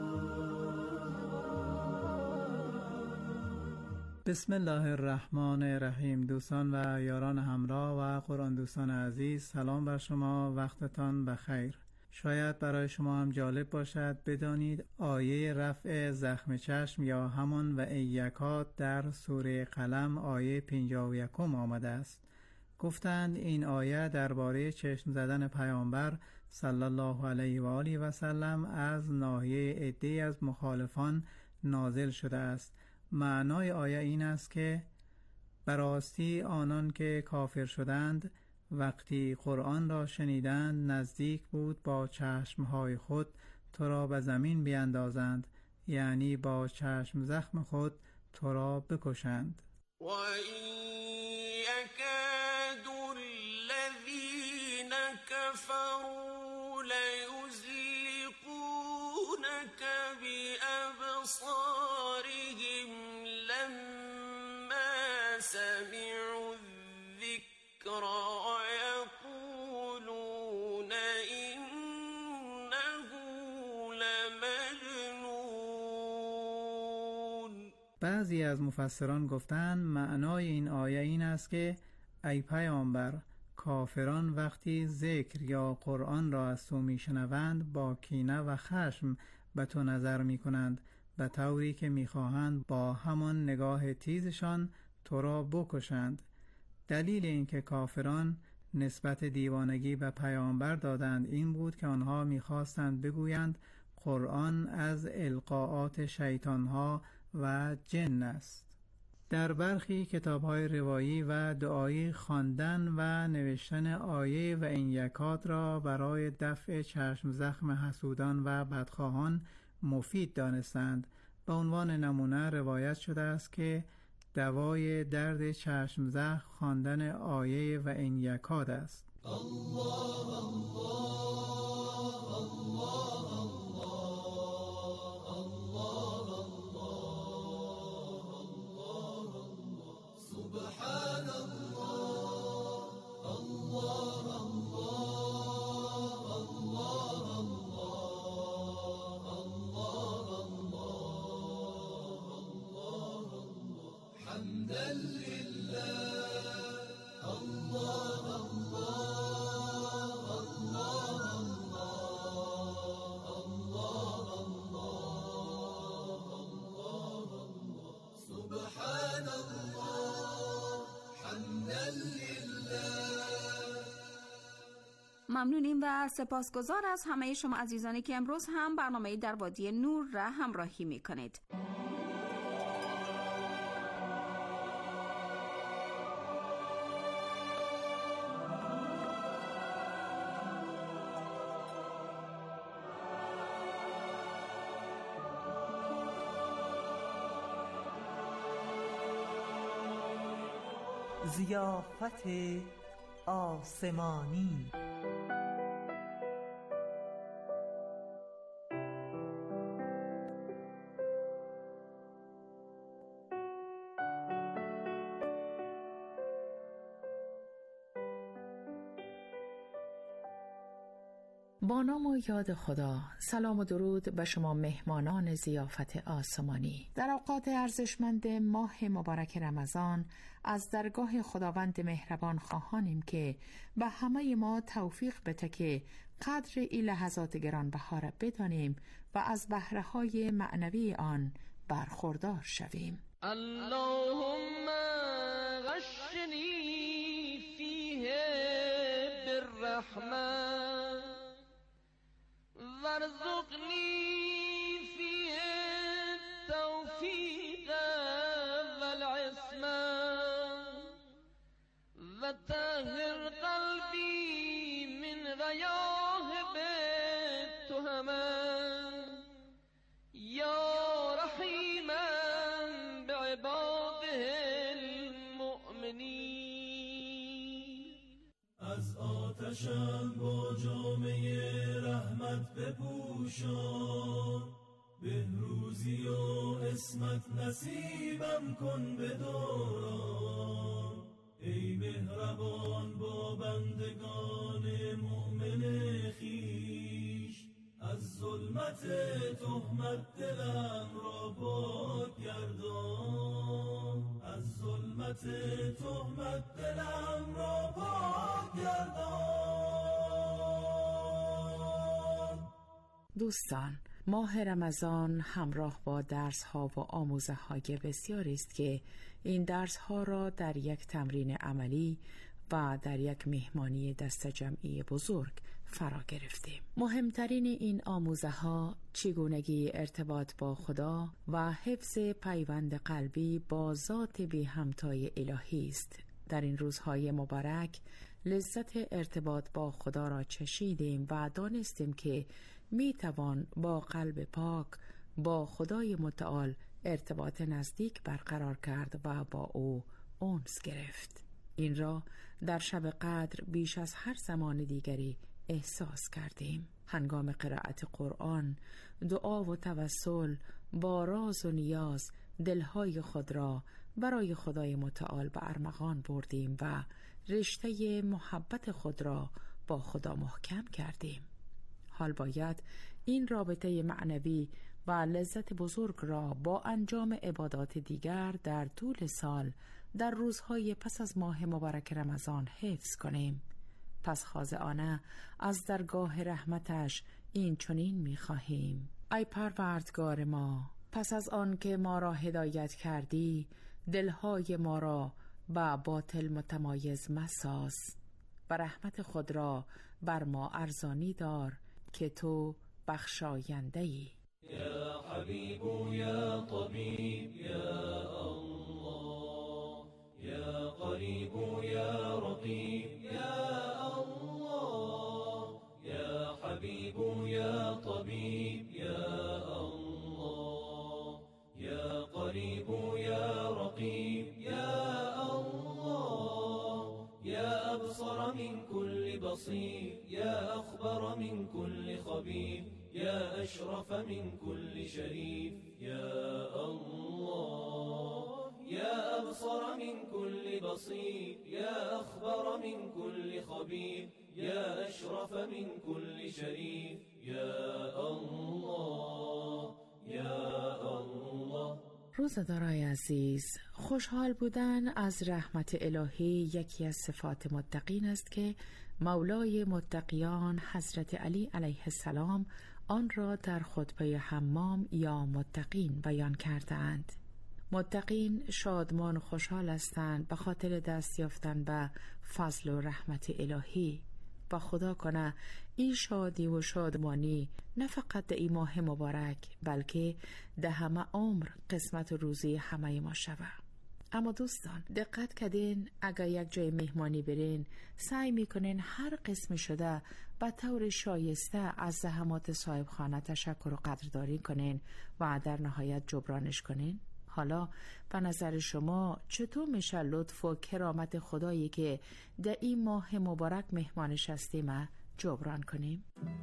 بسم الله الرحمن الرحیم. دوستان و یاران همراه و قرآن دوستان عزیز، سلام بر شما، وقتتان بخیر. شاید برای شما هم جالب باشد بدانید آیه رفع زخم چشم یا همان و ایکات در سوره قلم آیه پنجاه و یکم آمده است. گفتند این آیه درباره چشم زدن پیامبر صلی الله علیه و آله و سلم از ناحیه عده‌ای از مخالفان نازل شده است. معنای آیه این است که براستی آنان که کافر شدند وقتی قرآن را شنیدند نزدیک بود با چشمهای خود تو را به زمین بیندازند، یعنی با چشم زخم خود تو را بکشند. و این یکاد الذین کفروا لیزلقونک بأبصارهم لما سمعوا الذکر یقولون انه لمجنون. بعضی از مفسران گفتند معنای این آیه این است که ای پیامبر، کافران وقتی ذکر یا قرآن را از تو میشنوند با کینه و خشم به تو نظر میکنند، به طوری که میخواهند با همان نگاه تیزشان تو را بکشند. دلیل اینکه کافران نسبت دیوانگی به پیامبر دادند این بود که آنها میخواستند بگویند قرآن از القاءات شیطانها و جن است. در برخی کتاب‌های روایی و دعایی خواندن و نوشتن آیه و این یکات را برای دفع چشم زخم حسودان و بدخواهان مفید دانستند. به عنوان نمونه روایت شده است که دوای درد چشم زخم خواندن آیه و این یکات است. الله الله الله سبحان الله الله الله الله الله الله حمدا لله الله الله الله الله سبحان الله حمدا لله. ممنونیم و سپاسگزار از همه شما عزیزانی که امروز هم برنامه در وادی نور را همراهی می کنید. ضیافت آسمانی. با نام و یاد خدا، سلام و درود به شما مهمانان ضیافت آسمانی. در اوقات ارزشمند ماه مبارک رمضان از درگاه خداوند مهربان خواهانیم که به همه ما توفیق بده که قدر این لحظات گرانبها را بدانیم و از بهره‌های معنوی آن برخوردار شویم. اللهم غشنی فیه بالرحمه وارزقني فيه التوفيق والعصمة وطهر قلبي من غياهب التهمة يا رحيما بعباده المؤمنين. از آتشم با جامعه رحمت بپوشان، بهروزی و اسمت نصیبم کن به دوران. ای مهربان با بندگان مؤمن خویش، از ظلمت تهمت دلم را پاک گردان. از ظلمت تهمت دلم را پاک گردان. دوستان، ماه رمضان همراه با درس ها و آموزه های بسیاری است که این درس ها را در یک تمرین عملی و در یک مهمانی دست جمعی بزرگ فرا گرفتیم. مهمترین این آموزه ها چگونگی ارتباط با خدا و حفظ پیوند قلبی با ذات بی همتای الهی است. در این روزهای مبارک لذت ارتباط با خدا را چشیدیم و دانستیم که می توان با قلب پاک با خدای متعال ارتباط نزدیک برقرار کرد و با او انس گرفت. این را در شب قدر بیش از هر زمان دیگری احساس کردیم. هنگام قرائت قرآن، دعا و توسل با راز و نیاز دلهای خود را برای خدای متعال به ارمغان بردیم و رشته محبت خود را با خدا محکم کردیم. حال باید این رابطه معنوی و لذت بزرگ را با انجام عبادات دیگر در طول سال در روزهای پس از ماه مبارک رمضان حفظ کنیم. پس خاضعانه از درگاه رحمتش این چنین می خواهیم: ای پروردگار ما، پس از آن که ما را هدایت کردی، دلهای ما را با باطل متمایز مساز و رحمت خود را بر ما ارزانی دار که تو بخشاینده ای. یا حبیب یا طبیب یا الله، یا قریب یا رقیب یا الله، یا حبیب یا طبیب یا الله، یا قریب یا رقیب یا الله، یا ابصر من كل بصير، یا اخبر من كل خبير، يا أشرف من كل شريف، يا الله يا أبصر من كل بصير يا أخبر من كل خبير يا أشرف من كل شريف يا الله يا الله. روزدارای عزیز، خوشحال بودن از رحمت الهی یکی از صفات متقین است که مولای متقیان حضرت علی علیه السلام آن را در خطبه حمام یا متقین بیان کردند. متقین شادمان و خوشحال هستند به خاطر دست یافتن به فضل و رحمت الهی و خدا کنه این شادی و شادمانی نه فقط در این ماه مبارک بلکه در همه عمر قسمت و روزی همه ما شود. اما دوستان دقت کردین اگر یک جای مهمانی برین سعی میکنین هر قسم شده به طور شایسته از زحمات صاحب خانه تشکر و قدردانی کنین و در نهایت جبرانش کنین؟ حالا به نظر شما چطور میشه لطف و کرامت خدایی که در این ماه مبارک مهمانش هستیم جبران کنیم؟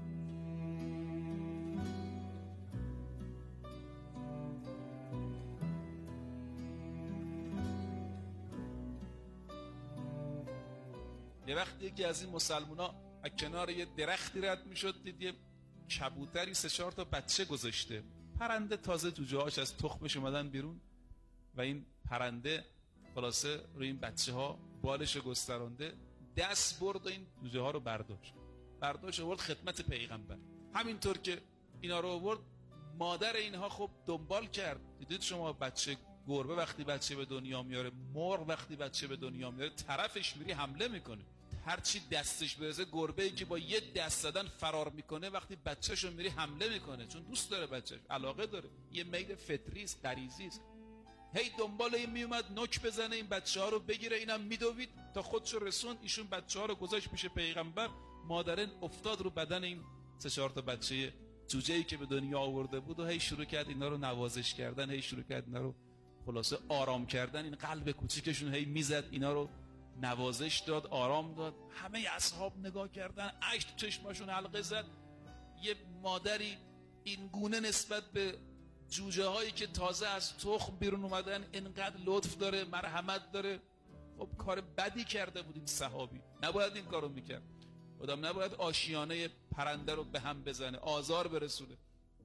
یه وقتی یکی از این مسلمونا از کنار یه درختی رد میشد دید یه کبوتری سه چهار تا بچه گذاشته. پرنده تازه جوجه هاش از تخمش اومدن بیرون و این پرنده خلاصه روی این بچه ها بالش گسترانده دست برد و این جوجه ها رو برداشت برداشت آورد خدمت پیغمبر. همینطور که اینا رو آورد مادر اینها خب دنبال کرد. دیدید شما بچه گربه وقتی بچه به دنیا میاره، مرغ وقتی بچه به دنیا میاره طرفش میری حمله میکنه. هرچی دستش برسه گربه‌ای که با یه دست زدن فرار میکنه وقتی بچه‌شو میری حمله میکنه چون دوست داره بچه‌ش، علاقه داره، یه میل فطری است، غریزی است. هی دنبال این میومد نوک بزنه این بچه‌ها رو بگیره، اینم میدوید تا خودشو رسوند. ایشون بچه‌ها رو گذاشت پیش پیغمبر. مادرن افتاد رو بدن این سه چهار تا بچه جوجه‌ای که به دنیا آورده بود و هی شروع کرد اینا رو نوازش کردن، هی شروع کرد اینا رو خلاصه آرام کردن. این قلب کوچیکشون هی میزد، اینا رو نوازش داد، آرام داد. همه اصحاب نگاه کردن، اشک تو چشماشون حلقه زد. یه مادری این گونه نسبت به جوجه هایی که تازه از تخم بیرون اومدن اینقدر لطف داره، مرحمت داره. خب کار بدی کرده بود این صحابی، نباید این کارو میکرد. آدم نباید آشیانه پرنده رو به هم بزنه، آزار برسونه.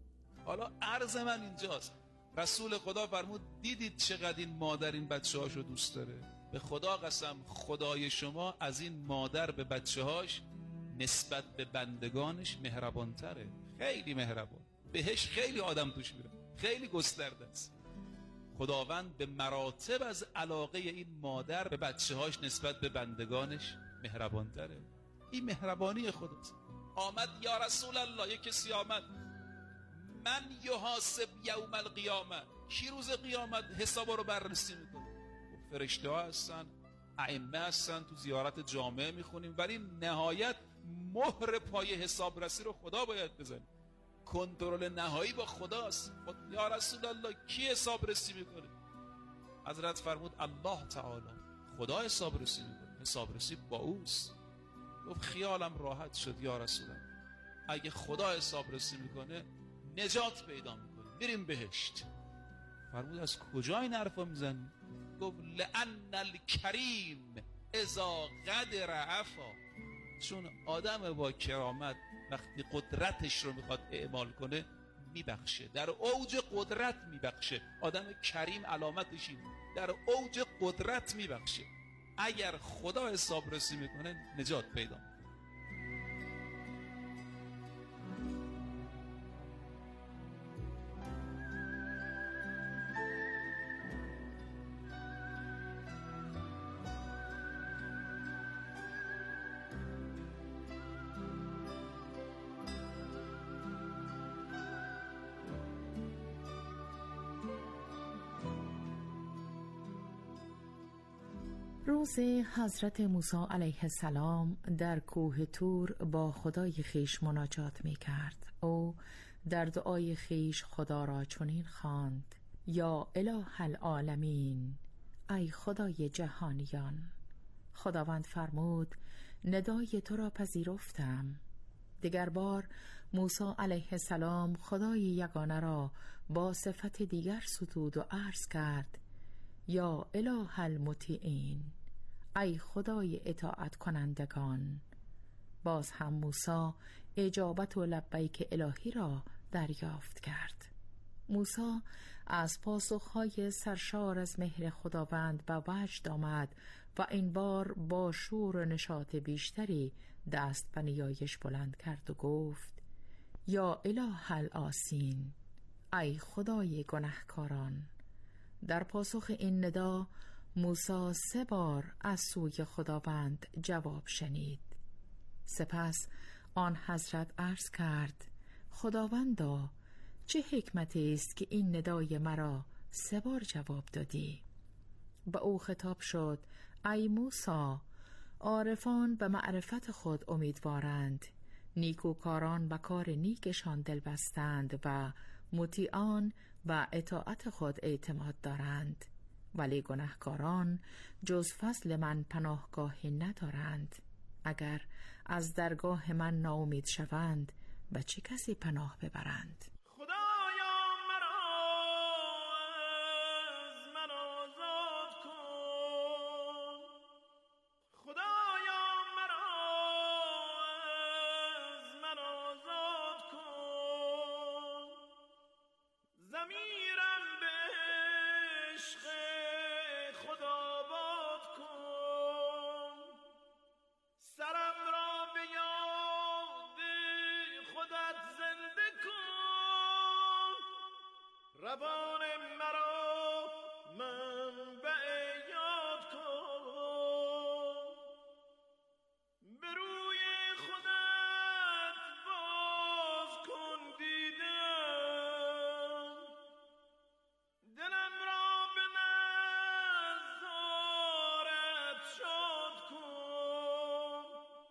حالا عرض من اینجاست، رسول خدا فرمود دیدید چقدر این مادر این بچه هاشو دوست داره؟ به خدا قسم خدای شما از این مادر به بچه هاش نسبت به بندگانش مهربان تره. خیلی مهربان، بهش خیلی آدم توش میره، خیلی گسترده است. خداوند به مراتب از علاقه این مادر به بچه هاش نسبت به بندگانش مهربان تره. این مهربانی خداست. آمد یا رسول الله، یک کسی آمد، من یحاسب یوم القیامه، کی روز قیامت حساب رو بررسی میکنه؟ فرشته ها هستن، ائمه هستن، تو زیارت جامعه میخونیم، ولی نهایت مهر پای حساب رسی رو خدا باید بزنه. کنترل نهایی با خداست. یا رسول الله کی حساب رسی میکنه؟ حضرت فرمود الله تعالی، خدا حساب رسی میکنه، حساب رسی با اوست. گفت خیالم راحت شد یا رسول الله، اگه خدا حساب رسی میکنه نجات پیدا میکنه، میریم بهشت. فرمود از کجا این حرفا میزنی؟ گفت لأن الکریم اذا قدر عفا، چون آدم با کرامت وقتی قدرتش رو میخواد اعمال کنه میبخشه، در اوج قدرت میبخشه. آدم کریم علامتش اینه، در اوج قدرت میبخشه. اگر خدا حساب رسی میکنه نجات پیدا میکنه. روز حضرت موسی علیه السلام در کوه طور با خدای خیش مناجات می کرد. او در دعای خیش خدا را چنین خواند: یا اله العالمین، ای خدای جهانیان. خداوند فرمود ندای تو را پذیرفتم. دیگر بار موسی علیه السلام خدای یگانه را با صفت دیگر ستود و عرض کرد: یا اله المطیعین، ای خدای اطاعت کنندگان. باز هم موسی اجابت و لبیک الهی را دریافت کرد. موسی از پاسخهای سرشار از مهر خداوند به وجد آمد و این بار با شور و نشاط بیشتری دست به نیایش بلند کرد و گفت: یا اله الآسین، ای خدای گناهکاران. در پاسخ این ندا موسی سه بار از سوی خداوند جواب شنید. سپس آن حضرت عرض کرد: خداوندا، چه حکمتی است که این ندای مرا سه بار جواب دادی؟ به او خطاب شد: ای موسی، عارفان به معرفت خود امیدوارند، نیکوکاران به کار نیکشان دل بستند و مطیعان و اطاعت خود اعتماد دارند، ولی گناهکاران جز فضل من پناهگاهی ندارند. اگر از درگاه من ناامید شوند به چه کسی پناه ببرند؟ روان مرا منبع یاد کن، به روی خودت باز کن دیدم، دلم را به نظارت شاد کن.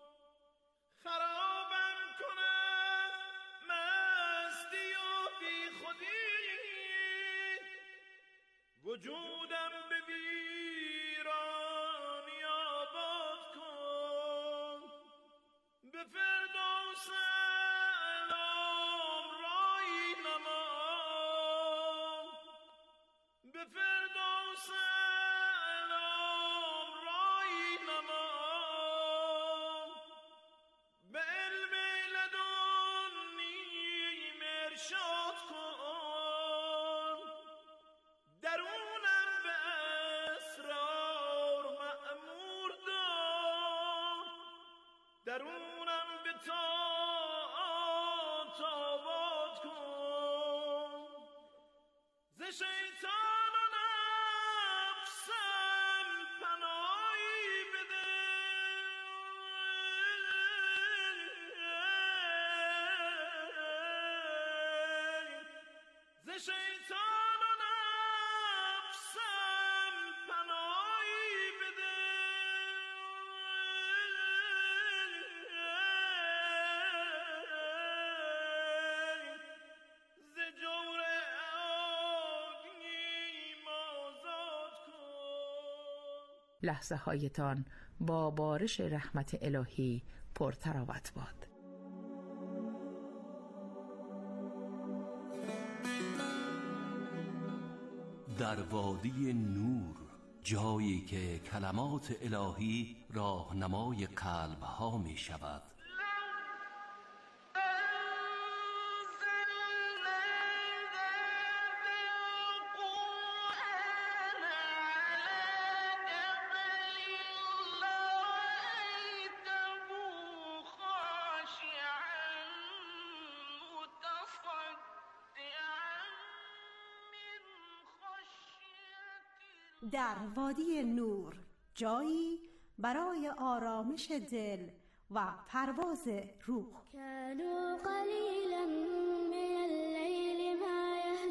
خرابم کنه مستی و بی خودی، وجودم به ویرانی آباد کن. به فردوس سلام رایی نما، به فردوس سلام رایی نما، به علم لدنی ارشاد کن. درونم به اسرار مأمور دار، درونم به طاعات آباد کن. ز شیطان و نفسم پناهی بده، ز شیطان و نفسم پناهی بده. ز جور آدمیم آزاد کن. لحظه هایتان با بارش رحمت الهی پرتراوت باد. در وادی نور، جایی که کلمات الهی راهنمای قلب‌ها می شود. در وادی نور، جایی برای آرامش دل و پرواز روح. كانوا قليلا من الليل ما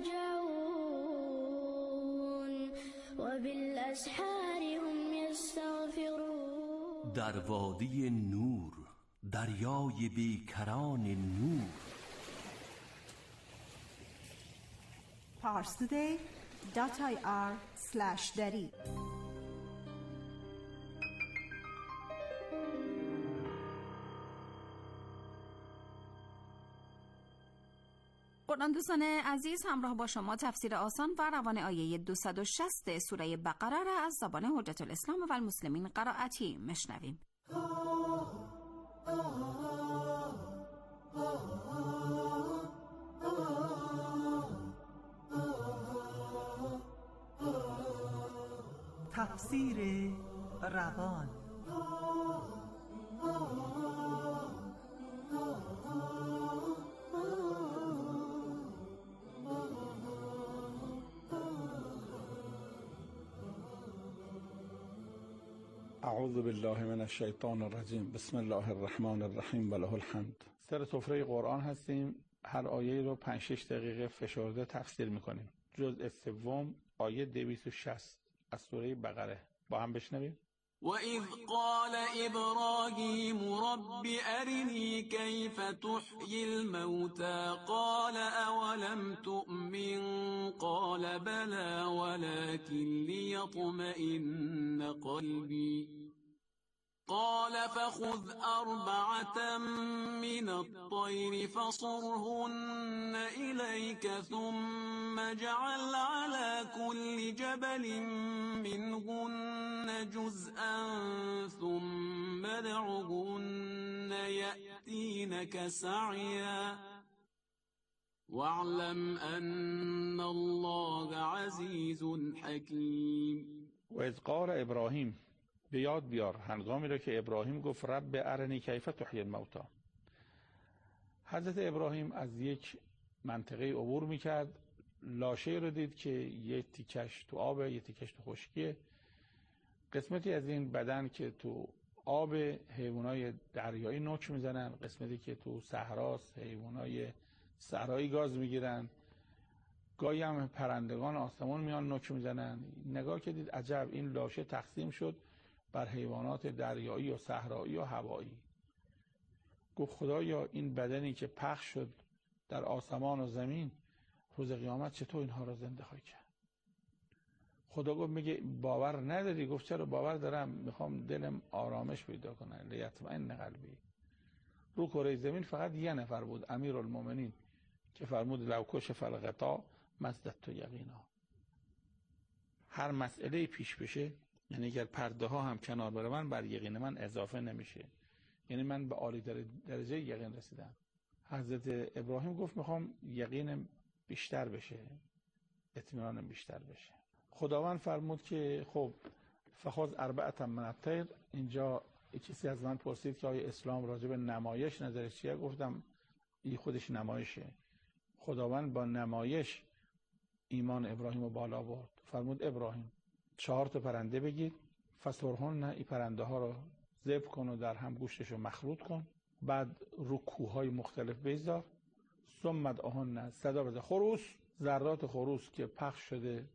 يهجعون وبالأسحار هم يستغفرون. در وادی نور، دریای بیکران نور. parstoday dot i r slash dari. قرآن دوستان عزیز، همراه با شما تفسیر آسان و روان آیه دویست و شصت سوره بقره را از زبان حجت الاسلام و المسلمین قرائتی مشنویم. تفسیر روان. اعوذ بالله من الشیطان الرجیم. بسم الله الرحمن الرحیم و له الحمد. سر سفره قرآن هستیم. هر آیه رو پنج شش دقیقه فشرده تفسیر میکنیم. جزء سوم آیه دویست و شصت از سوره بقره با هم بشنویم. وَإِذْ قَالَ إِبْرَاهِيمُ رَبِّ أَرِنِي كَيْفَ تُحْيِي الْمَوْتَى قَالَ أَوَلَمْ تُؤْمِنْ قَالَ بَلَى وَلَكِنْ لِيَطْمَئِنَّ قَلْبِي قال فخذ أربعة من الطير فصرهن إليك ثم اجعل على كل جبل منهن جزءا ثم ادعهن يأتينك سعيا واعلم أن الله عزيز حكيم. وإذ قال إبراهيم، به یاد بیار هنگامی را که ابراهیم گفت رب ارنی کیف تحیی الموتی. حضرت ابراهیم از یک منطقه عبور میکرد، لاشه رو دید که یک تیکش تو آب، یک تیکش تو خشکیه. قسمتی از این بدن که تو آب حیوانای دریایی نوک میزنن، قسمتی که تو صحراست حیوانای صحرایی گاز میگیرن، گاهی هم پرندگان آسمان میان نوک میزنن. نگاه که دید عجب، این لاشه تقسیم شد بر حیوانات دریایی و صحرایی و هوایی. گفت خدایا این بدنی که پخش شد در آسمان و زمین، روز قیامت چطور اینها را زنده خواهی کرد؟ خدا گفت میگه باور نداری؟ گفت چرا باور دارم، میخوام دلم آرامش پیدا کنه. لیطمئن قلبی. رو کره زمین فقط یه نفر بود، امیرالمومنین، که فرمود لو کشف الغطا مزددت یقینا. هر مسئله پیش بشه، یعنی اگر پرده ها هم کنار بره، من بر یقین من اضافه نمیشه. یعنی من به عالی درجه یقین رسیدم. حضرت ابراهیم گفت میخوام یقین بیشتر بشه، اطمینان بیشتر بشه. خداوند فرمود که خب فخذ اربعة من الطیر. اینجا کسی از من پرسید که آیا اسلام راجع به نمایش نظرش چیه؟ گفتم این خودش نمایشه. خداوند با نمایش ایمان ابراهیم رو بالا برد. فرمود ابراهیم چهار تا پرنده بگیر، فسرهن، این پرنده ها رو ذبح کن و در هم گوشتش رو مخلوط کن، بعد رو کوههای مختلف بذار، ثم ادعهن، صدا بزن خروس. ذرات خروس که پخش شده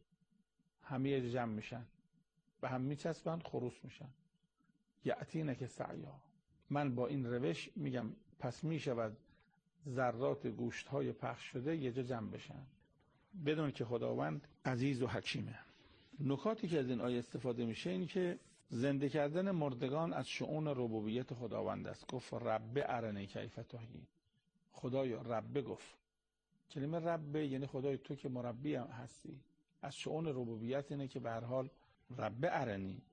همه جمع میشن، به هم میچسبن، خروس میشن. یأتینک سعیا. من با این روش میگم پس میشود ذرات گوشت های پخش شده یه جا جمع بشن. بدون که خداوند عزیز و حکیمه. نکاتی که از این آیه استفاده میشه این که زنده کردن مردگان از شؤون ربوبیت خداوند است. گفت رب ارنی کیف تحیی. خدایا رب گفت. کلمه رب یعنی خدای تو که مربی هستی. از شؤون ربوبیت اینه که به هر حال رب ارنی،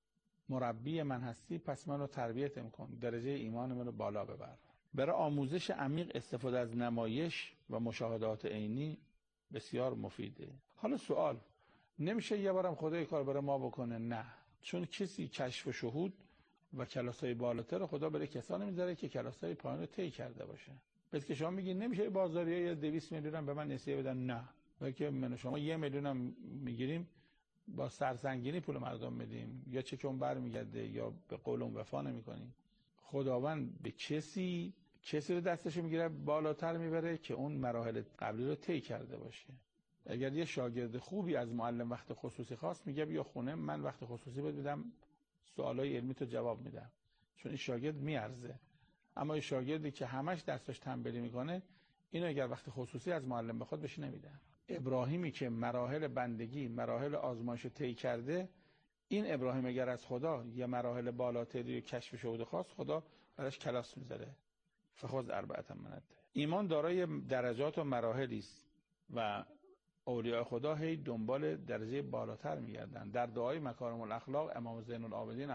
مربی من هستی، پس منو تربیت میکن، درجه ایمان منو بالا ببر. برای آموزش عمیق استفاده از نمایش و مشاهدات عینی بسیار مفیده. حالا سوال، نمیشه یه بارم خدای کار برای ما بکنه؟ نه، چون کسی کشف و شهود و کلاسای بالاتر خدا برای کسانی میذاره که کلاسای پایین رو طی کرده باشه. پس که شما میگین نمیشه بازاریای دویست میلیون به من نسیه بدن؟ نه، بلکه من شما یه میلیون هم میگیریم با سرسنگینی پول مردم میدیم، یا چکمون برمیگرده یا به قولم وفا نمیکنیم. خداوند به کسی کسی رو دستشو میگیره بالاتر میبره که اون مراحل قبلی رو طی کرده باشه. اگر یه شاگرد خوبی از معلم وقت خصوصی خواست، میگه بیا خونه من وقت خصوصی بهت میدم، سوالای علمی تو جواب میدم، چون این شاگرد میارزه. اما یه شاگردی که همش دستش تنبلی میکنه، اینو اگر وقت خصوصی از معلم بخواد بهش نمیدن. ابراهیمی که مراحل بندگی، مراحل آزمایش طی کرده، این ابراهیم اگر از خدا یه مراحل بالاتری کشف شهود خواست، خدا براش کلاس میذاره. فخذ اربعة من الطیر. ایمان دارای درجات و مراحلی است و اولیاء خدا هی دنبال درجه بالاتر میگردن. در دعای مکارم الاخلاق امام زین العابدین